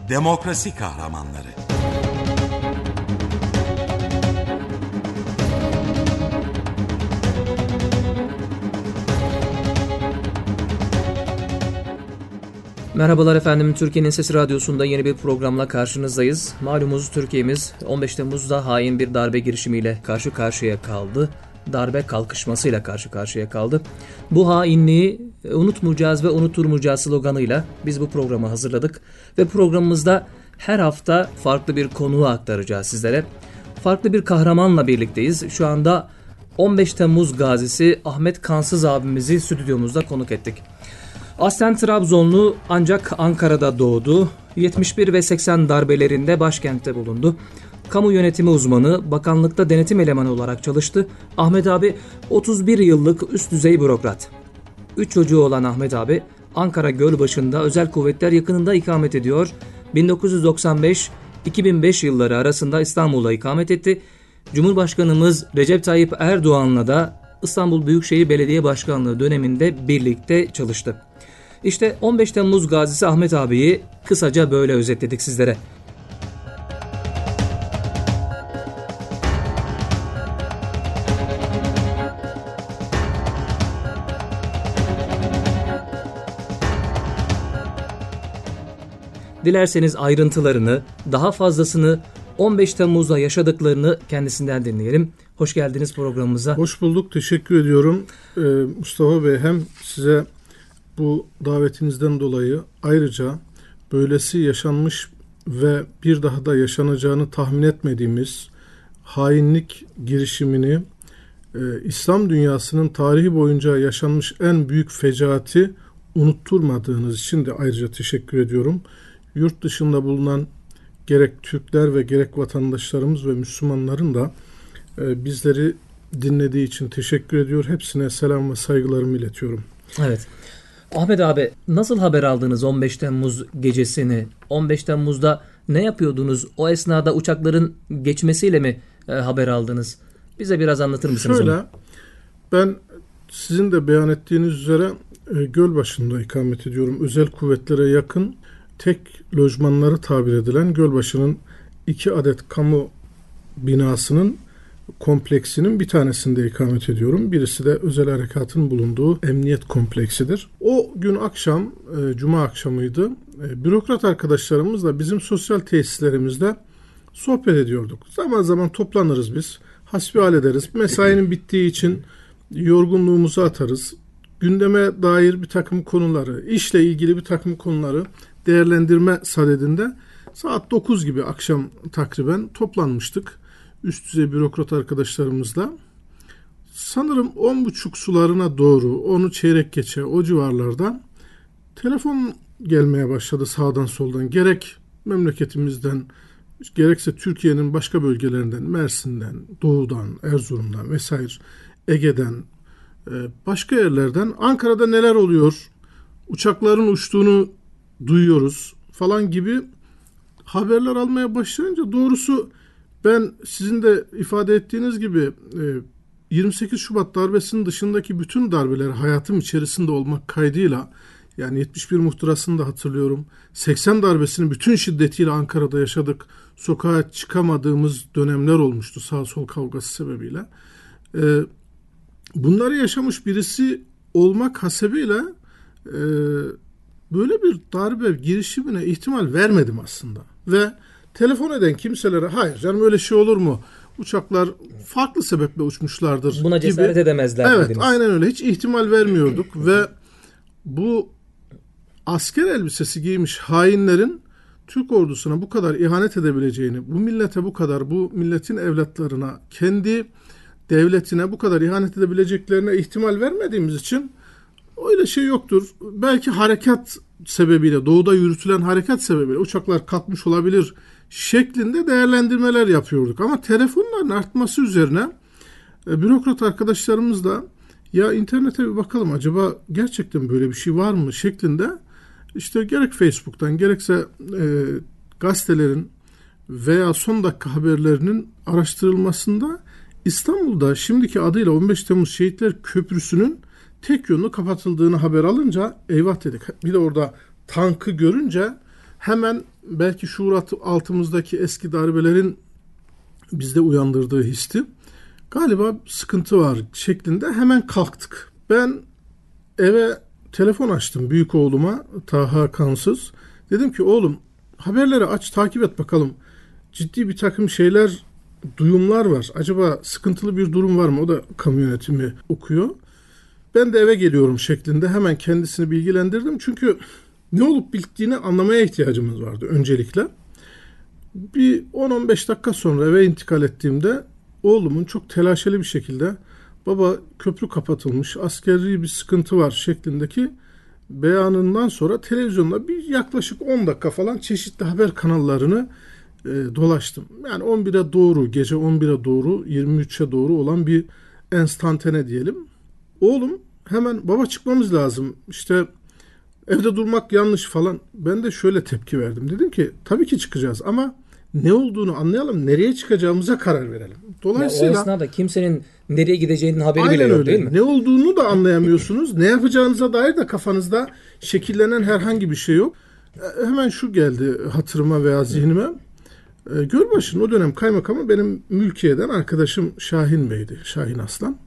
Demokrasi kahramanları. Merhabalar efendim, Türkiye'nin Sesi Radyosu'nda yeni bir programla karşınızdayız. Malumuz Türkiye'miz 15 Temmuz'da hain bir darbe girişimiyle karşı karşıya kaldı. Darbe kalkışmasıyla karşı karşıya kaldı. Bu hainliği unutmayacağız ve unutturmayacağız sloganıyla biz bu programı hazırladık. Ve programımızda her hafta farklı bir konuğu aktaracağız sizlere. Farklı bir kahramanla birlikteyiz. Şu anda 15 Temmuz gazisi Ahmet Kansız abimizi stüdyomuzda konuk ettik. Aslen Trabzonlu ancak Ankara'da doğdu. 71 ve 80 darbelerinde başkentte bulundu. Kamu yönetimi uzmanı, bakanlıkta denetim elemanı olarak çalıştı. Ahmet abi 31 yıllık üst düzey bürokrat. 3 çocuğu olan Ahmet abi Ankara Gölbaşı'nda özel kuvvetler yakınında ikamet ediyor. 1995-2005 yılları arasında İstanbul'da ikamet etti. Cumhurbaşkanımız Recep Tayyip Erdoğan'la da İstanbul Büyükşehir Belediye Başkanlığı döneminde birlikte çalıştı. İşte 15 Temmuz gazisi Ahmet abiyi kısaca böyle özetledik sizlere. Dilerseniz ayrıntılarını, daha fazlasını 15 Temmuz'da yaşadıklarını kendisinden dinleyelim. Hoş geldiniz programımıza. Hoş bulduk, teşekkür ediyorum. Mustafa Bey, hem size bu davetinizden dolayı ayrıca böylesi yaşanmış ve bir daha da yaşanacağını tahmin etmediğimiz hainlik girişimini, İslam dünyasının tarihi boyunca yaşanmış en büyük fecaati unutturmadığınız için de ayrıca teşekkür ediyorum. Yurt dışında bulunan gerek Türkler ve gerek vatandaşlarımız ve Müslümanların da bizleri dinlediği için teşekkür ediyor. Hepsine selam ve saygılarımı iletiyorum. Evet. Ahmet abi, nasıl haber aldınız 15 Temmuz gecesini? 15 Temmuz'da ne yapıyordunuz? O esnada uçakların geçmesiyle mi haber aldınız? Bize biraz anlatır mısınız Şöyle, onu? ben sizin de beyan ettiğiniz üzere Gölbaşı'nda ikamet ediyorum. Özel kuvvetlere yakın tek lojmanları tabir edilen Gölbaşı'nın 2 adet kamu binasının kompleksinin bir tanesinde ikamet ediyorum. Birisi de özel harekatın bulunduğu emniyet kompleksidir. O gün akşam, cuma akşamıydı, bürokrat arkadaşlarımızla bizim sosyal tesislerimizde sohbet ediyorduk. Zaman zaman toplanırız biz, hasbihal ederiz. Mesainin bittiği için yorgunluğumuzu atarız. Gündeme dair bir takım konuları, işle ilgili bir takım konuları değerlendirme sadedinde saat 9 gibi akşam takriben toplanmıştık. Üst düzey bürokrat arkadaşlarımızla. Sanırım 10.30 sularına doğru, 10'u çeyrek geçe o civarlarda telefon gelmeye başladı sağdan soldan. Gerek memleketimizden, gerekse Türkiye'nin başka bölgelerinden, Mersin'den, Doğu'dan, Erzurum'dan vesaire, Ege'den, başka yerlerden Ankara'da neler oluyor, uçakların uçtuğunu duyuyoruz falan gibi haberler almaya başlayınca doğrusu ben sizin de ifade ettiğiniz gibi 28 Şubat darbesinin dışındaki bütün darbeler hayatım içerisinde olmak kaydıyla, yani 71 muhtırasını da hatırlıyorum. 80 darbesini bütün şiddetiyle Ankara'da yaşadık. Sokağa çıkamadığımız dönemler olmuştu sağ sol kavgası sebebiyle. Bunları yaşamış birisi olmak hasebiyle böyle bir darbe girişimine ihtimal vermedim aslında. Ve telefon eden kimselere hayır canım öyle şey olur mu? Uçaklar farklı sebeple uçmuşlardır. Buna cesaret gibi. edemezler. Evet, dediniz. aynen öyle. Hiç ihtimal vermiyorduk ve bu asker elbisesi giymiş hainlerin Türk ordusuna bu kadar ihanet edebileceğini, bu millete bu kadar, bu milletin evlatlarına, kendi devletine bu kadar ihanet edebileceklerine ihtimal vermediğimiz için öyle şey yoktur. Belki harekat sebebiyle, doğuda yürütülen harekat sebebiyle uçaklar kalkmış olabilir şeklinde değerlendirmeler yapıyorduk. Ama telefonların artması üzerine bürokrat arkadaşlarımızla ya internete bir bakalım, acaba gerçekten böyle bir şey var mı şeklinde işte gerek Facebook'tan gerekse gazetelerin veya son dakika haberlerinin araştırılmasında İstanbul'da şimdiki adıyla 15 Temmuz Şehitler Köprüsü'nün tek yönlü kapatıldığını haber alınca eyvah dedik. Bir de orada tankı görünce hemen belki şuur altımızdaki eski darbelerin bizde uyandırdığı histi, galiba sıkıntı var şeklinde hemen kalktık. Ben eve telefon açtım büyük oğluma, Taha Kansız. Dedim ki oğlum haberleri aç, takip et bakalım. Ciddi bir takım şeyler, duyumlar var. Acaba sıkıntılı bir durum var mı? O da kamu yönetimi okuyor. Ben de eve geliyorum şeklinde hemen kendisini bilgilendirdim. Çünkü ne olup bittiğini anlamaya ihtiyacımız vardı öncelikle. Bir 10-15 dakika sonra eve intikal ettiğimde oğlumun çok telaşeli bir şekilde baba köprü kapatılmış, askeri bir sıkıntı var şeklindeki beyanından sonra televizyonda bir yaklaşık 10 dakika falan çeşitli haber kanallarını dolaştım. Yani 11'e doğru, gece 11'e doğru, 23'e doğru olan bir enstantane diyelim. Oğlum hemen baba çıkmamız lazım, İşte evde durmak yanlış falan. Ben de şöyle tepki verdim. Dedim ki tabii ki çıkacağız ama ne olduğunu anlayalım, nereye çıkacağımıza karar verelim. Dolayısıyla o esnada kimsenin nereye gideceğinin haberi bile yok öyle. değil mi? Ne olduğunu da anlayamıyorsunuz. Ne yapacağınıza dair de kafanızda şekillenen herhangi bir şey yok. Hemen şu geldi hatırıma veya zihnime. Gölbaşı'nın o dönem kaymakamı benim mülkiyeden arkadaşım Şahin Bey'di. Şahin Aslan.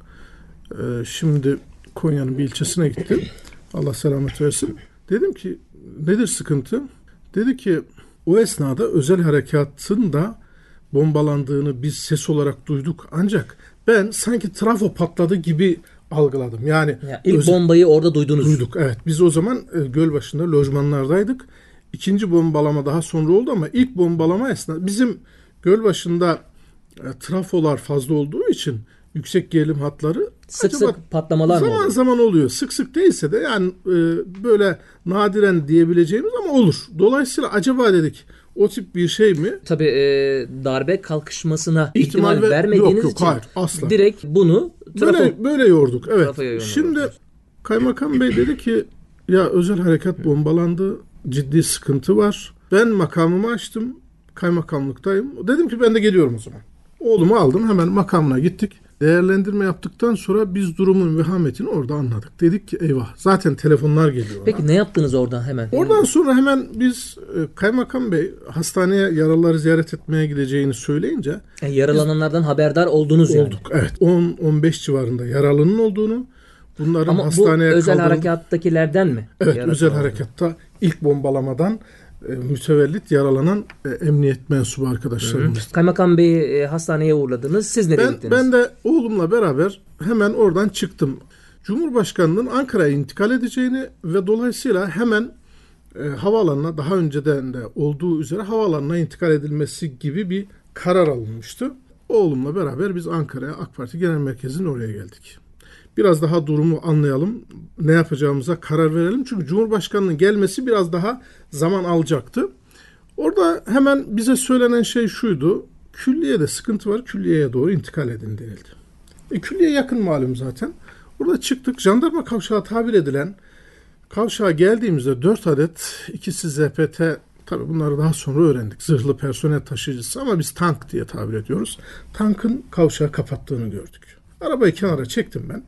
Şimdi Konya'nın bir ilçesine gitti. Allah selamet versin. Dedim ki nedir sıkıntı? Dedi ki o esnada özel harekatın da bombalandığını biz ses olarak duyduk. Ancak ben sanki trafo patladı gibi algıladım. Yani ilk bombayı orada duydunuz. Duyduk, evet. Biz o zaman Gölbaşı'nda lojmanlardaydık. İkinci bombalama daha sonra oldu ama ilk bombalama esnasında bizim Gölbaşı'nda trafolar fazla olduğu için yüksek gerilim hatları sık sık patlamalar mı oluyor? Zaman oluyor. Sık sık değilse de yani böyle nadiren diyebileceğimiz ama olur. Dolayısıyla acaba dedik o tip bir şey mi? Tabii darbe kalkışmasına ihtimal vermediğiniz yok, için hayır, asla. Direkt bunu böyle yorduk. Evet. Şimdi kaymakam bey dedi ki ya özel harekat bombalandı. Ciddi sıkıntı var. Ben makamımı açtım. Kaymakamlıktayım. Dedim ki ben de geliyorum o zaman. Oğlumu aldım, hemen makamına gittik. Değerlendirme yaptıktan sonra biz durumun vehametini orada anladık. Dedik ki eyvah, zaten telefonlar geliyor. Peki ne yaptınız oradan hemen? Oradan sonra hemen biz kaymakam bey hastaneye yaralıları ziyaret etmeye gideceğini söyleyince yaralananlardan haberdar oldunuz yani. Olduk. Evet. 10-15 civarında yaralının olduğunu, bunların ama hastaneye bu özel harekattakilerden mi? Evet, özel harekatta ilk bombalamadan mütevellit yaralanan emniyet mensubu arkadaşlarımız. Kaymakam Bey'i hastaneye uğurladınız. Siz nereye gittiniz? Ben de oğlumla beraber hemen oradan çıktım. Cumhurbaşkanının Ankara'ya intikal edeceğini ve dolayısıyla hemen havaalanına, daha önceden de olduğu üzere havaalanına intikal edilmesi gibi bir karar alınmıştı. Oğlumla beraber biz Ankara'ya, AK Parti Genel Merkezi'nin oraya geldik. Biraz daha durumu anlayalım, ne yapacağımıza karar verelim. Çünkü Cumhurbaşkanı'nın gelmesi biraz daha zaman alacaktı. Orada hemen bize söylenen şey şuydu: külliyede sıkıntı var, külliyeye doğru intikal edin denildi. Külliye yakın malum zaten. Orada çıktık, jandarma kavşağı tabir edilen kavşağa geldiğimizde 4 adet, ikisi ZPT, tabii bunları daha sonra öğrendik, zırhlı personel taşıyıcısı ama biz tank diye tabir ediyoruz. Tankın kavşağı kapattığını gördük. Arabayı kenara çektim ben.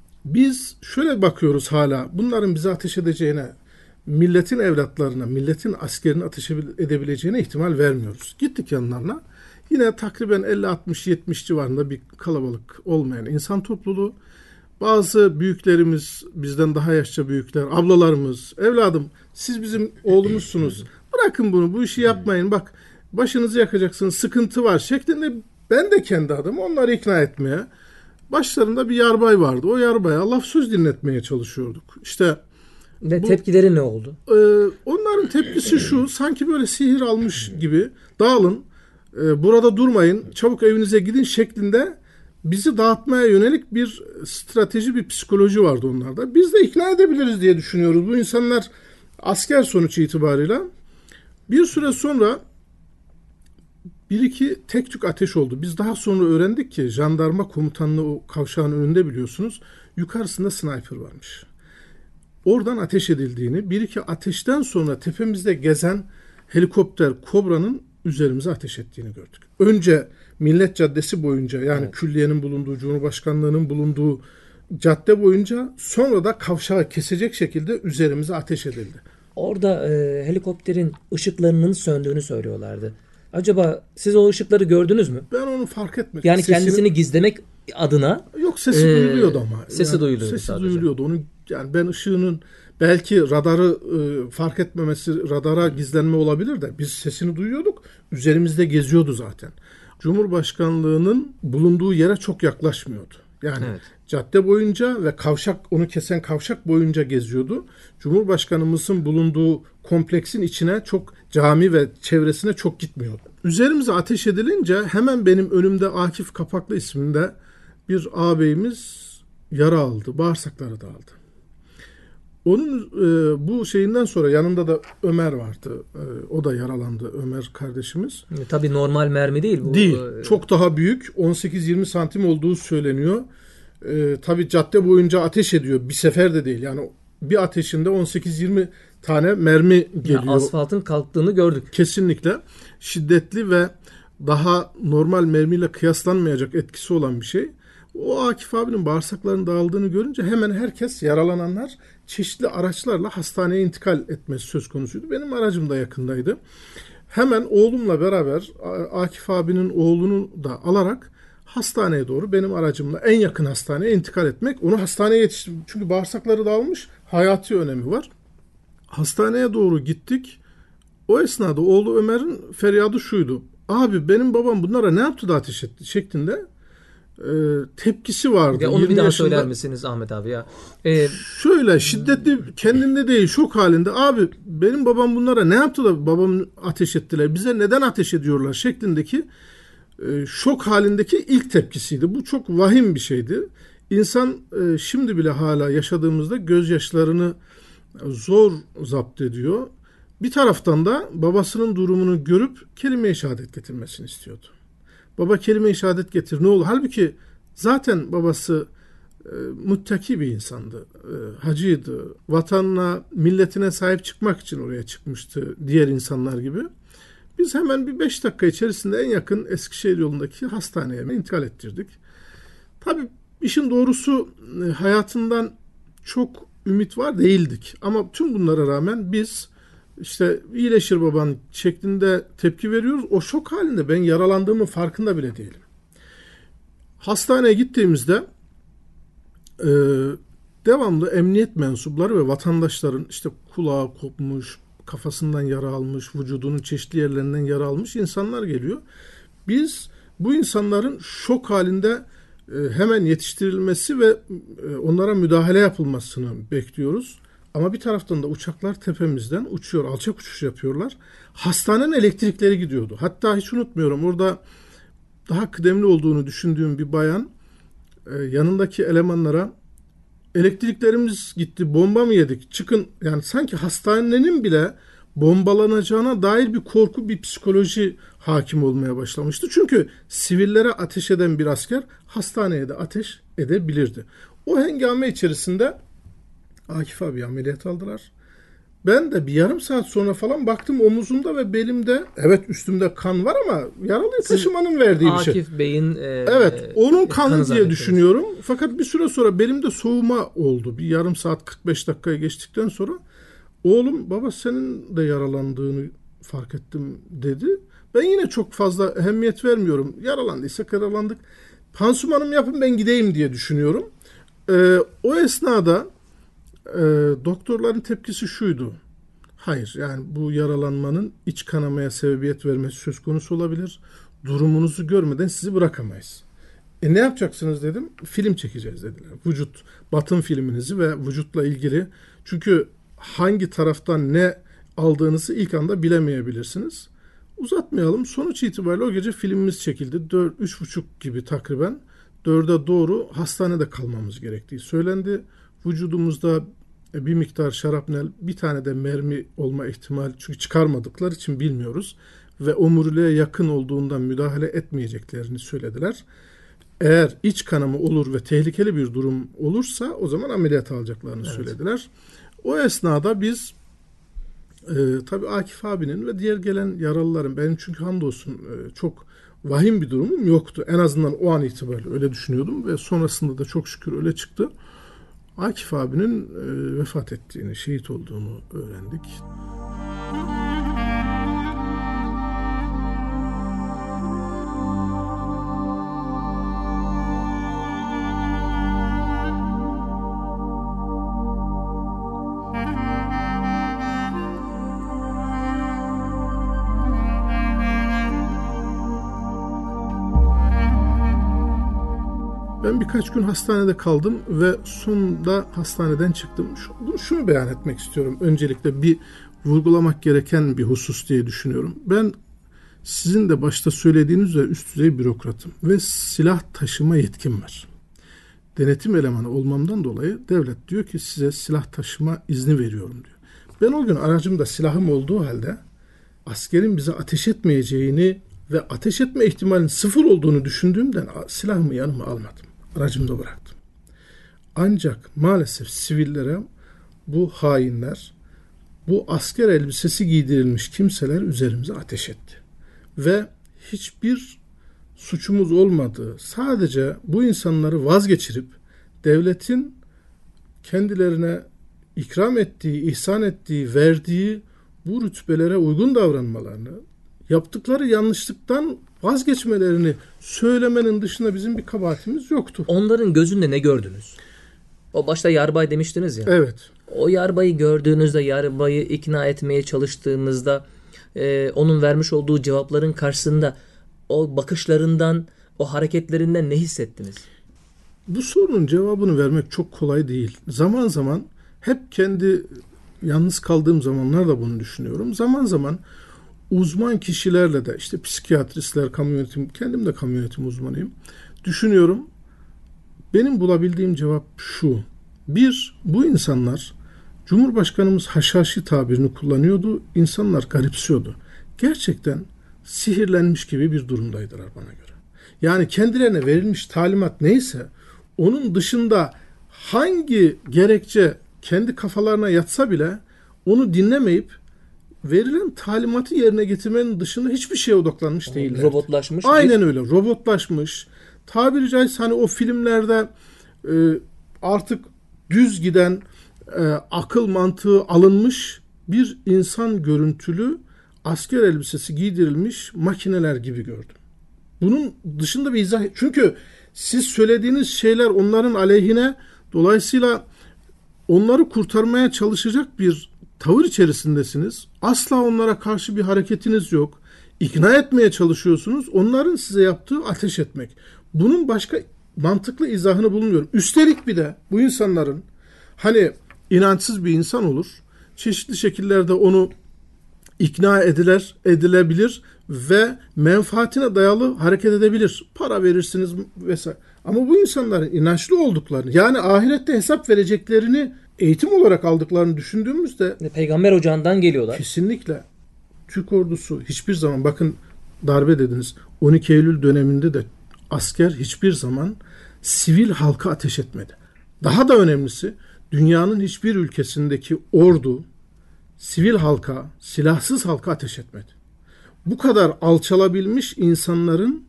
Biz şöyle bakıyoruz hala, bunların bize ateş edeceğine, milletin evlatlarına, milletin askerine ateş edebileceğine ihtimal vermiyoruz. Gittik yanlarına. Yine takriben 50-60-70 civarında bir kalabalık olmayan insan topluluğu. Bazı büyüklerimiz, bizden daha yaşça büyükler, ablalarımız, evladım siz bizim oğlumuzsunuz, bırakın bunu, bu işi yapmayın, bak başınızı yakacaksınız, sıkıntı var şeklinde ben de kendi adımı onları ikna etmeye, başlarında bir yarbay vardı. O yarbaya laf söz dinletmeye çalışıyorduk. İşte tepkileri ne oldu? Onların tepkisi şu: sanki böyle sihir almış gibi, dağılın, burada durmayın, çabuk evinize gidin şeklinde bizi dağıtmaya yönelik bir strateji, bir psikoloji vardı onlarda. Biz de ikna edebiliriz diye düşünüyoruz. Bu insanlar asker sonuç itibarıyla. Bir süre sonra bir iki tek tük ateş oldu. Biz daha sonra öğrendik ki jandarma komutanlığı o kavşağın önünde, biliyorsunuz, yukarısında sniper varmış. Oradan ateş edildiğini, bir iki ateşten sonra tepemizde gezen helikopter Kobra'nın üzerimize ateş ettiğini gördük. Önce Millet Caddesi boyunca, yani evet, külliyenin bulunduğu, Cumhurbaşkanlığının bulunduğu cadde boyunca, sonra da kavşağı kesecek şekilde üzerimize ateş edildi. Orada helikopterin ışıklarının söndüğünü söylüyorlardı. Acaba siz o ışıkları gördünüz mü? Ben onu fark etmedim. Yani kendisini gizlemek adına. Yok, sesi duyuluyordu ama. Sesi duyuluyordu sesi sadece. duyuluyordu. Onu, yani ben ışığının belki radarı fark etmemesi, radara gizlenme olabilir de biz sesini duyuyorduk. Üzerimizde geziyordu zaten. Cumhurbaşkanlığının bulunduğu yere çok yaklaşmıyordu. Yani evet, cadde boyunca ve kavşak, onu kesen kavşak boyunca geziyordu. Cumhurbaşkanımızın bulunduğu kompleksin içine çok, cami ve çevresine çok gitmiyordu. Üzerimize ateş edilince hemen benim önümde Akif Kapaklı isminde bir ağabeyimiz yara aldı. Bağırsakları dağıldı. Onun bu şeyinden sonra yanında da Ömer vardı. O da yaralandı, Ömer kardeşimiz. Tabii normal mermi değil bu. Değil. Çok daha büyük. 18-20 santim olduğu söyleniyor. Tabii cadde boyunca ateş ediyor. Bir sefer de değil. Yani bir ateşinde 18-20 tane mermi geliyor. Yani asfaltın kalktığını gördük. Kesinlikle. Şiddetli ve daha normal mermiyle kıyaslanmayacak etkisi olan bir şey. O Akif abinin bağırsaklarının dağıldığını görünce hemen herkes, yaralananlar çeşitli araçlarla hastaneye intikal etmesi söz konusuydu. Benim aracım da yakındaydı. Hemen oğlumla beraber Akif abinin oğlunu da alarak hastaneye doğru, benim aracımla en yakın hastaneye intikal etmek. Onu hastaneye yetiştirdim. Çünkü bağırsakları dağılmış, hayati önemi var. Hastaneye doğru gittik. O esnada oğlu Ömer'in feryadı şuydu: abi benim babam bunlara ne yaptı da ateş etti şeklinde tepkisi vardı. Ya onu bir daha söyler misiniz Ahmet abi ya? Şöyle şiddetli, kendinde değil, şok halinde, abi benim babam bunlara ne yaptı da babamı ateş ettiler, bize neden ateş ediyorlar şeklindeki şok halindeki ilk tepkisiydi. Bu çok vahim bir şeydi. İnsan şimdi bile hala yaşadığımızda gözyaşlarını zor zapt ediyor. Bir taraftan da babasının durumunu görüp kelime-i şehadet getirmesini istiyordu. Baba kelime-i şehadet getir, ne olur? Halbuki zaten babası muttaki bir insandı. Hacıydı. Vatanına, milletine sahip çıkmak için oraya çıkmıştı diğer insanlar gibi. Biz hemen bir 5 dakika içerisinde en yakın Eskişehir yolundaki hastaneye intikal ettirdik. Tabii işin doğrusu hayatından çok ümit var değildik. Ama tüm bunlara rağmen biz işte iyileşir baban şeklinde tepki veriyoruz. O şok halinde ben yaralandığımın farkında bile değilim. Hastaneye gittiğimizde devamlı emniyet mensupları ve vatandaşların işte kulağı kopmuş, kafasından yara almış, vücudunun çeşitli yerlerinden yara almış insanlar geliyor. Biz bu insanların şok halinde hemen yetiştirilmesi ve onlara müdahale yapılmasını bekliyoruz. Ama bir taraftan da uçaklar tepemizden uçuyor, alçak uçuş yapıyorlar. Hastanenin elektrikleri gidiyordu. Hatta hiç unutmuyorum, orada daha kıdemli olduğunu düşündüğüm bir bayan yanındaki elemanlara, elektriklerimiz gitti, bomba mı yedik, çıkın. Yani sanki hastanenin bile bombalanacağına dair bir korku, bir psikoloji hakim olmaya başlamıştı. Çünkü sivillere ateş eden bir asker hastaneye de ateş edebilirdi. O hengame içerisinde Akif abi ameliyat aldılar. Ben de bir yarım saat sonra falan baktım, omuzumda ve belimde, evet üstümde kan var ama yaralıyı taşımanın verdiği bir şey. Akif Bey'in evet, onun kanı diye düşünüyorum. Fakat bir süre sonra belimde soğuma oldu. Bir yarım saat 45 dakikaya geçtikten sonra oğlum, baba senin de yaralandığını fark ettim dedi. Ben yine çok fazla ehemmiyet vermiyorum. Yaralandıysak yaralandık. Pansumanımı yapın ben gideyim diye düşünüyorum. O esnada doktorların tepkisi şuydu: hayır, yani bu yaralanmanın iç kanamaya sebebiyet vermesi söz konusu olabilir. Durumunuzu görmeden sizi bırakamayız. Ne yapacaksınız dedim. Film çekeceğiz dediler. Vücut, batın filminizi ve vücutla ilgili. Çünkü hangi taraftan ne aldığınızı ilk anda bilemeyebilirsiniz. Uzatmayalım. Sonuç itibariyle o gece filmimiz çekildi. 3.30 gibi takriben 4'e doğru hastanede kalmamız gerektiği söylendi. Vücudumuzda bir miktar şarapnel, bir tane de mermi olma ihtimali, çünkü çıkarmadıkları için bilmiyoruz ve omuriliğe yakın olduğundan müdahale etmeyeceklerini söylediler. Eğer iç kanama olur ve tehlikeli bir durum olursa o zaman ameliyat alacaklarını söylediler. O esnada biz tabii Akif abinin ve diğer gelen yaralıların, benim çünkü hamdolsun çok vahim bir durumum yoktu. En azından o an itibariyle öyle düşünüyordum ve sonrasında da çok şükür öyle çıktı. Akif abinin vefat ettiğini, şehit olduğunu öğrendik. Ben birkaç gün hastanede kaldım ve sonunda hastaneden çıktım. Şunu beyan etmek istiyorum. Öncelikle bir vurgulamak gereken bir husus diye düşünüyorum. Ben sizin de başta söylediğiniz üzere üst düzey bürokratım ve silah taşıma yetkim var. Denetim elemanı olmamdan dolayı devlet diyor ki size silah taşıma izni veriyorum diyor. Ben o gün aracımda silahım olduğu halde askerin bize ateş etmeyeceğini ve ateş etme ihtimalinin sıfır olduğunu düşündüğümden silahımı yanıma almadım. Aracımda bıraktım. Ancak maalesef sivillere bu hainler, bu asker elbisesi giydirilmiş kimseler üzerimize ateş etti. Ve hiçbir suçumuz olmadığı, sadece bu insanları vazgeçirip devletin kendilerine ikram ettiği, ihsan ettiği, verdiği bu rütbelere uygun davranmalarını, yaptıkları yanlışlıktan vazgeçmelerini söylemenin dışında bizim bir kabahatimiz yoktu. Onların gözünde ne gördünüz? O başta yarbay demiştiniz ya. Evet. O yarbayı gördüğünüzde, yarbayı ikna etmeye çalıştığınızda onun vermiş olduğu cevapların karşısında o bakışlarından, o hareketlerinden ne hissettiniz? Bu sorunun cevabını vermek çok kolay değil. Zaman zaman hep kendi yalnız kaldığım zamanlarda bunu düşünüyorum. Zaman zaman uzman kişilerle de işte psikiyatristler, kamu yönetim, kendim de kamu yönetim uzmanıyım. Düşünüyorum. Benim bulabildiğim cevap şu. Bir, bu insanlar Cumhurbaşkanımız haşhaşi tabirini kullanıyordu. İnsanlar garipsiyordu. Gerçekten sihirlenmiş gibi bir durumdaydılar bana göre. Yani kendilerine verilmiş talimat neyse onun dışında hangi gerekçe kendi kafalarına yatsa bile onu dinlemeyip verilen talimatı yerine getirmenin dışında hiçbir şeye odaklanmış değiller. Robotlaşmış. Aynen öyle. Robotlaşmış. Tabiri caizse hani o filmlerde artık düz giden akıl mantığı alınmış bir insan görüntülü asker elbisesi giydirilmiş makineler gibi gördüm. Bunun dışında bir izah... Çünkü siz söylediğiniz şeyler onların aleyhine, dolayısıyla onları kurtarmaya çalışacak bir tavır içerisindesiniz. Asla onlara karşı bir hareketiniz yok. İkna etmeye çalışıyorsunuz. Onların size yaptığı ateş etmek. Bunun başka mantıklı izahını bulmuyorum. Üstelik bir de bu insanların hani inançsız bir insan olur. Çeşitli şekillerde onu ikna edilebilir ve menfaatine dayalı hareket edebilir. Para verirsiniz vesaire. Ama bu insanların inançlı olduklarını, yani ahirette hesap vereceklerini eğitim olarak aldıklarını düşündüğümüzde Peygamber ocağından geliyorlar. Kesinlikle. Türk ordusu hiçbir zaman, bakın darbe dediniz, 12 Eylül döneminde de asker hiçbir zaman sivil halka ateş etmedi. Daha da önemlisi, dünyanın hiçbir ülkesindeki ordu sivil halka, silahsız halka ateş etmedi. Bu kadar alçalabilmiş insanların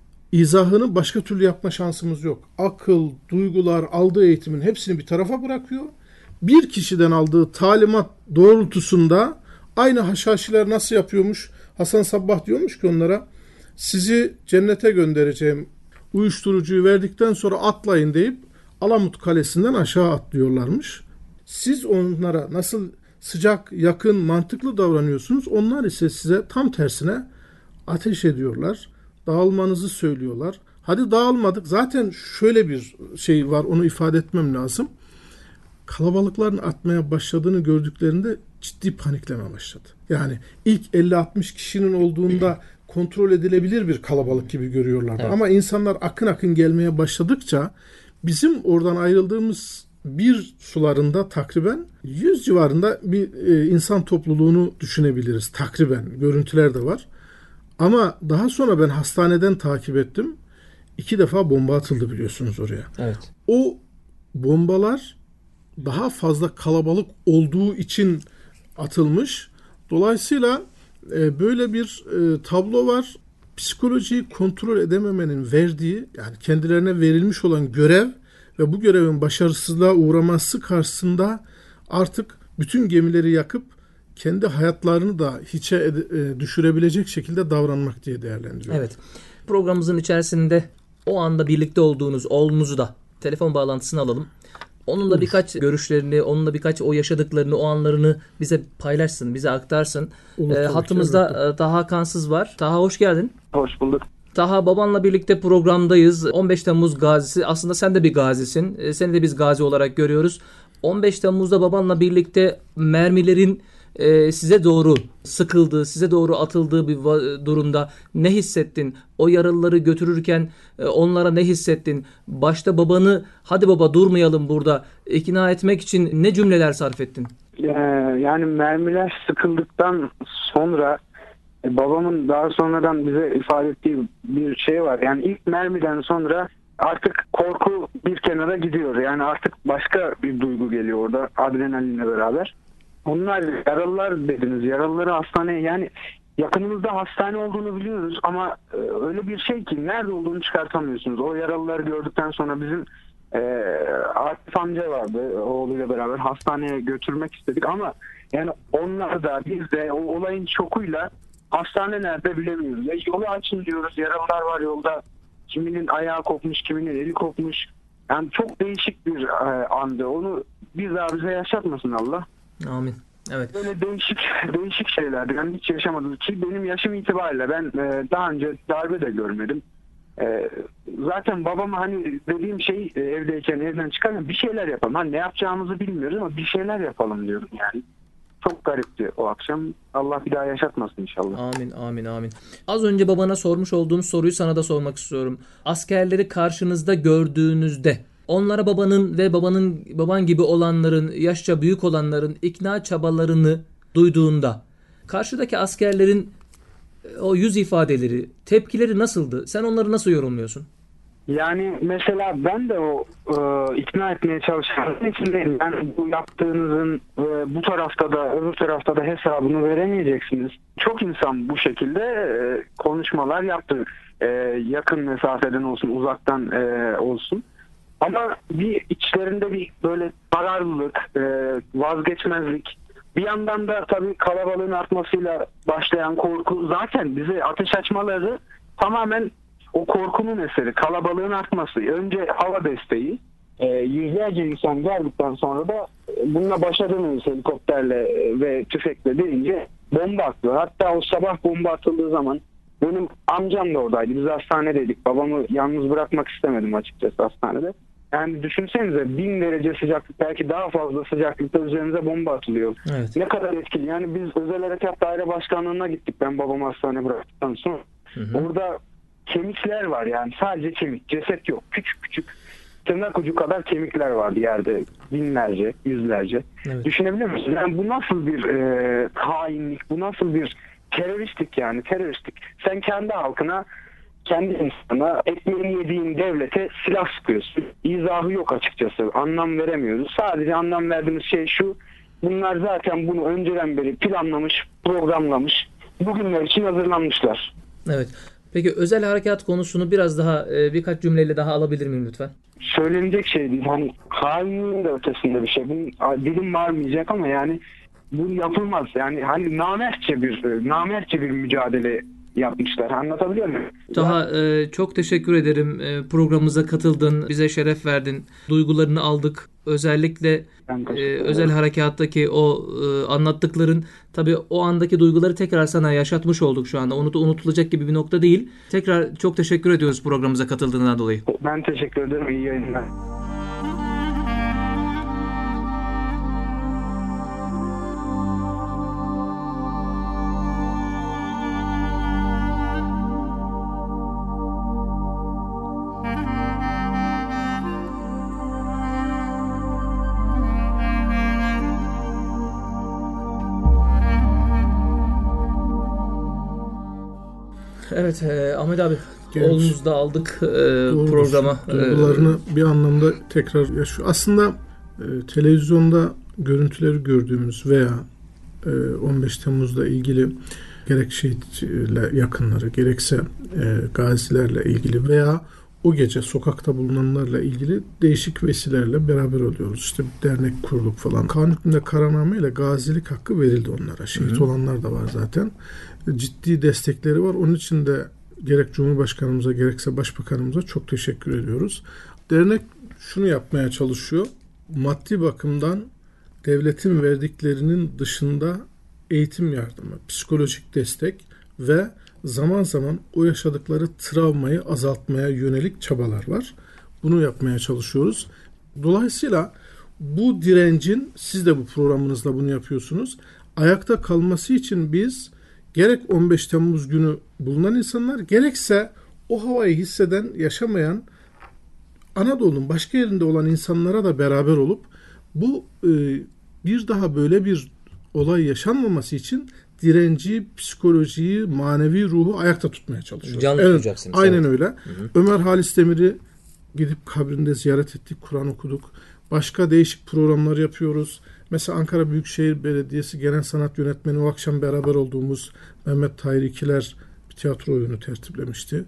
izahını başka türlü yapma şansımız yok. Akıl, duygular, aldığı eğitimin hepsini bir tarafa bırakıyor. Bir kişiden aldığı talimat doğrultusunda aynı haşhaşiler nasıl yapıyormuş? Hasan Sabbah diyormuş ki onlara, sizi cennete göndereceğim, uyuşturucuyu verdikten sonra atlayın deyip Alamut Kalesi'nden aşağı atlıyorlarmış. Siz onlara nasıl sıcak, yakın, mantıklı davranıyorsunuz? Onlar ise size tam tersine ateş ediyorlar. Dağılmanızı söylüyorlar. Hadi dağılmadık. Zaten şöyle bir şey var, onu ifade etmem lazım. Kalabalıkların artmaya başladığını gördüklerinde ciddi panikleme başladı. Yani ilk 50-60 kişinin olduğunda kontrol edilebilir bir kalabalık gibi görüyorlardı. Evet. Ama insanlar akın akın gelmeye başladıkça bizim oradan ayrıldığımız bir sularında takriben 100 civarında bir insan topluluğunu düşünebiliriz. Takriben. Görüntüler de var. Ama daha sonra ben hastaneden takip ettim. 2 defa bomba atıldı biliyorsunuz oraya. Evet. O bombalar daha fazla kalabalık olduğu için atılmış. Dolayısıyla böyle bir tablo var. Psikolojiyi kontrol edememenin verdiği, yani kendilerine verilmiş olan görev ve bu görevin başarısızlığa uğraması karşısında artık bütün gemileri yakıp kendi hayatlarını da hiçe düşürebilecek şekilde davranmak diye değerlendiriyor. Evet. Programımızın içerisinde o anda birlikte olduğunuz oğlunuzu da telefon bağlantısını alalım. Onunla birkaç görüşlerini, onunla birkaç o yaşadıklarını, o anlarını bize paylaşsın, bize aktarsın. Hattımızda Taha Kansız var. Taha hoş geldin. Hoş bulduk. Taha, babanla birlikte programdayız. 15 Temmuz gazisi. Aslında sen de bir gazisin. Seni de biz gazi olarak görüyoruz. 15 Temmuz'da babanla birlikte mermilerin size doğru sıkıldığı, size doğru atıldığı bir durumda ne hissettin? O yaralıları götürürken onlara ne hissettin? Başta babanı hadi baba durmayalım burada ikna etmek için ne cümleler sarf ettin? Yani mermiler sıkıldıktan sonra babamın daha sonradan bize ifade ettiği bir şey var. Yani ilk mermiden sonra artık korku bir kenara gidiyor. Yani artık başka bir duygu geliyor orada adrenalinle beraber. Onlar yaralılar dediniz. Yaralıları hastaneye, yani yakınımızda hastane olduğunu biliyoruz ama öyle bir şey ki nerede olduğunu çıkartamıyorsunuz. O yaralıları gördükten sonra bizim Akif amca vardı, oğluyla beraber hastaneye götürmek istedik ama yani onlar da biz de o olayın şokuyla hastane nerede bilemiyoruz. Yolu açın diyoruz, yaralılar var yolda. Kiminin ayağı kopmuş, kiminin eli kopmuş. Yani çok değişik bir andı. Onu bir daha bize yaşatmasın Allah. Amin. Evet. Böyle değişik şeylerdi. Yani hiç yaşamadım ki benim yaşım itibariyle ben daha önce darbe de görmedim. Zaten babama hani dediğim şey evdeyken evden çıkarken bir şeyler yapalım. Hani ne yapacağımızı bilmiyoruz ama bir şeyler yapalım diyorum yani. Çok garipti o akşam. Allah bir daha yaşatmasın inşallah. Amin, amin, amin. Az önce babana sormuş olduğum soruyu sana da sormak istiyorum. Askerleri karşınızda gördüğünüzde onlara babanın ve baban gibi olanların, yaşça büyük olanların ikna çabalarını duyduğunda karşıdaki askerlerin o yüz ifadeleri, tepkileri nasıldı? Sen onları nasıl yorumluyorsun? Yani mesela ben de o ikna etmeye çalışanların içindeyim. Yani bu yaptığınızın bu tarafta da öbür tarafta da hesabını veremeyeceksiniz. Çok insan bu şekilde konuşmalar yaptı. Yakın mesafeden olsun, uzaktan olsun. Ama bir içlerinde bir böyle kararlılık, vazgeçmezlik. Bir yandan da tabii kalabalığın artmasıyla başlayan korku, zaten bize ateş açmaları tamamen o korkunun eseri, kalabalığın artması. Önce hava desteği, yüzlerce insan geldikten sonra da bununla baş edemeyiz helikopterle ve tüfekle deyince bomba atıyor. Hatta o sabah bomba atıldığı zaman benim amcam da oradaydı. Biz hastanedeydik. Babamı yalnız bırakmak istemedim açıkçası hastanede. Yani düşünsenize 1000 derece sıcaklık, belki daha fazla sıcaklıkta üzerinize bomba atılıyor. Evet. Ne kadar etkili. Yani biz Özel Harekat Daire Başkanlığı'na gittik ben babamı hastaneye bıraktıktan sonra. Orada kemikler var yani, sadece kemik, ceset yok. Küçük küçük tırnak ucu kadar kemikler vardı yerde, binlerce, yüzlerce. Evet. Düşünebiliyor musunuz? Yani bu nasıl bir hainlik, bu nasıl bir teröristlik yani, teröristlik. Sen kendi halkına, kendi insana, ekmeğini yediğin devlete silah sıkıyorsun. İzahı yok açıkçası. Anlam veremiyoruz. Sadece anlam verdiğimiz şey şu: bunlar zaten bunu önceden beri planlamış, programlamış. Bugünler için hazırlanmışlar. Evet. Peki özel harekat konusunu biraz daha birkaç cümleyle daha alabilir miyim lütfen? Söylenecek şey değil. Hani hainliğin de ötesinde bir şey. Dilim varmayacak ama yani bu yapılmaz. Yani hani namertçe bir mücadele yapmışlar. Anlatabiliyor muyum? Taha, çok teşekkür ederim. Programımıza katıldın, bize şeref verdin. Duygularını aldık. Özellikle özel harekattaki o anlattıkların, tabii o andaki duyguları tekrar sana yaşatmış olduk şu anda. Unutulacak gibi bir nokta değil. Tekrar çok teşekkür ediyoruz programımıza katıldığından dolayı. Ben teşekkür ederim. İyi yayınlar. Evet Ahmet abi, oğlumuzu da aldık programa. Duygularını bir anlamda tekrar yaşıyor. Aslında televizyonda görüntüleri gördüğümüz veya 15 Temmuz'la ilgili gerek şehitle yakınları, gerekse gazilerle ilgili veya o gece sokakta bulunanlarla ilgili değişik vesilelerle beraber oluyoruz. İşte bir dernek kurduk falan. Kanun hükmünde kararname ile gazilik hakkı verildi onlara. Şehit olanlar da var zaten. Ciddi destekleri var. Onun için de gerek Cumhurbaşkanımıza gerekse Başbakanımıza çok teşekkür ediyoruz. Dernek şunu yapmaya çalışıyor. Maddi bakımdan devletin verdiklerinin dışında eğitim yardımı, psikolojik destek ve zaman zaman o yaşadıkları travmayı azaltmaya yönelik çabalar var. Bunu yapmaya çalışıyoruz. Dolayısıyla bu direncin, siz de bu programınızda bunu yapıyorsunuz, ayakta kalması için biz gerek 15 Temmuz günü bulunan insanlar, gerekse o havayı hisseden, yaşamayan, Anadolu'nun başka yerinde olan insanlara da beraber olup bu bir daha böyle bir olay yaşanmaması için direnci, psikolojiyi, manevi ruhu ayakta tutmaya çalışıyoruz. Canlı tutacaksınız. Aynen evet. öyle. Hı-hı. Ömer Halis Demir'i gidip kabrinde ziyaret ettik, Kur'an okuduk. Başka değişik programlar yapıyoruz. Mesela Ankara Büyükşehir Belediyesi Genel Sanat Yönetmeni o akşam beraber olduğumuz Mehmet Tahir İkiler bir tiyatro oyunu tertiplemişti.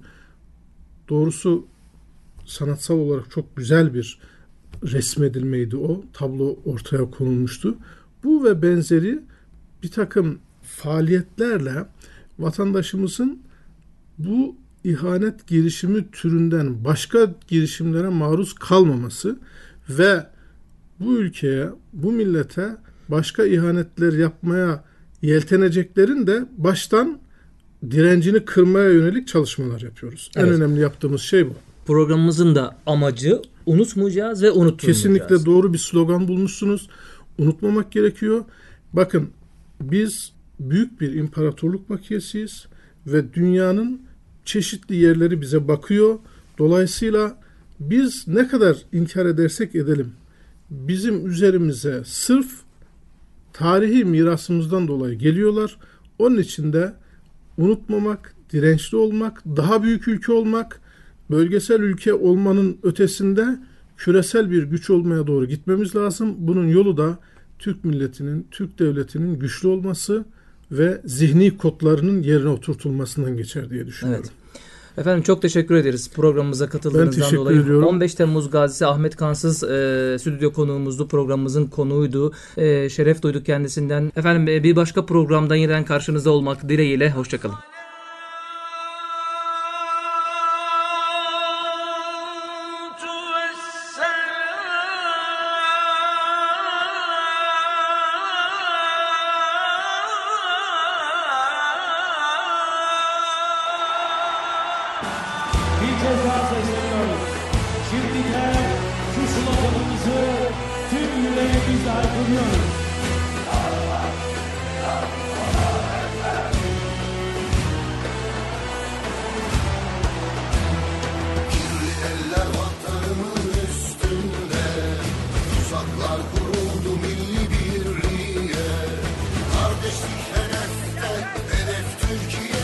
Doğrusu sanatsal olarak çok güzel bir resmedilmeydi o. Tablo ortaya konulmuştu. Bu ve benzeri bir takım faaliyetlerle vatandaşımızın bu ihanet girişimi türünden başka girişimlere maruz kalmaması ve bu ülkeye, bu millete başka ihanetler yapmaya yelteneceklerin de baştan direncini kırmaya yönelik çalışmalar yapıyoruz. Evet. En önemli yaptığımız şey bu. Programımızın da amacı unutmayacağız ve unutturmayacağız. Kesinlikle doğru bir slogan bulmuşsunuz. Unutmamak gerekiyor. Bakın, biz büyük bir imparatorluk bakiyesiyiz ve dünyanın çeşitli yerleri bize bakıyor. Dolayısıyla biz ne kadar inkar edersek edelim, bizim üzerimize sırf tarihi mirasımızdan dolayı geliyorlar. Onun için de unutmamak, dirençli olmak, daha büyük ülke olmak, bölgesel ülke olmanın ötesinde küresel bir güç olmaya doğru gitmemiz lazım. Bunun yolu da Türk milletinin, Türk devletinin güçlü olması ve zihni kodlarının yerine oturtulmasından geçer diye düşünüyorum. Evet. Efendim çok teşekkür ederiz programımıza katıldığınızdan dolayı. Ediyorum. 15 Temmuz gazisi Ahmet Kansız stüdyo konuğumuzdu, programımızın konuğuydu. Şeref duyduk kendisinden. Efendim bir başka programda yeniden karşınızda olmak dileğiyle. Hoşçakalın. Bir kez daha sesleniyoruz. Şimdi de şu sloganımızı tüm yüreğimizle haykırıyoruz. Kirli eller vatanımın üstünde, tuzaklar kuruldu milli birliğe. Kardeşlik hedefte, hedef Türkiye.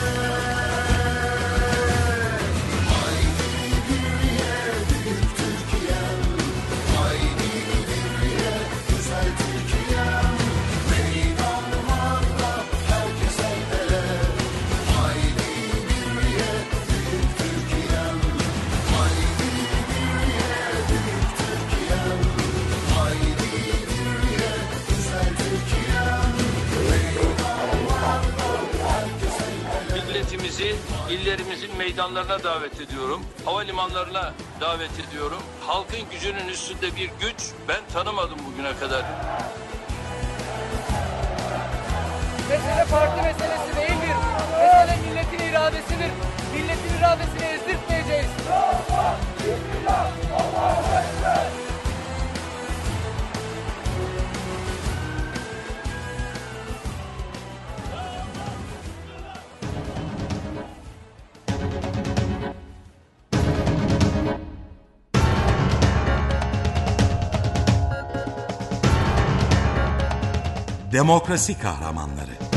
Milletimizi illerimizin meydanlarına davet ediyorum. Havalimanlarına davet ediyorum. Halkın gücünün üstünde bir güç ben tanımadım bugüne kadar. Mesele parti meselesi değildir. Mesele milletin iradesidir. Milletin iradesini ezdirtmeyeceğiz. Demokrasi kahramanları.